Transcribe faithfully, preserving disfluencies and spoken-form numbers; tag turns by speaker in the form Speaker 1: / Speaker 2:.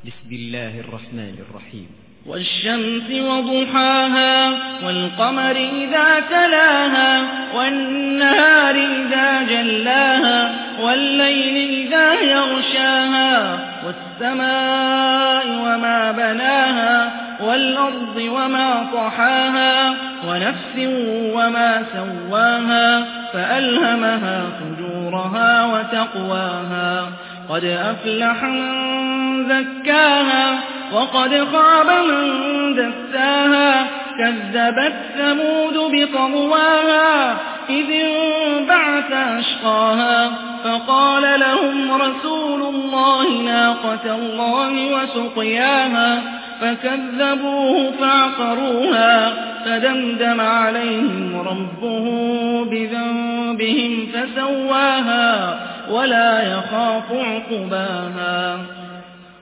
Speaker 1: بسم الله الرحمن الرحيم.
Speaker 2: والشمس وضحاها والقمر إذا تلاها والنهار إذا جلاها والليل إذا يغشاها والسماء وما بناها والأرض وما طحاها ونفس وما سواها فألهمها فجورها وتقواها قد أفلح من زكاها وقد خاب من دساها كذبت ثمود بطغواها إذ انبعث أشقاها فقال لهم رسول الله ناقة الله وسقياها فكذبوه فعقروها فدمدم عليهم ربه بذنبهم فسواها ولا يخاف عقباها.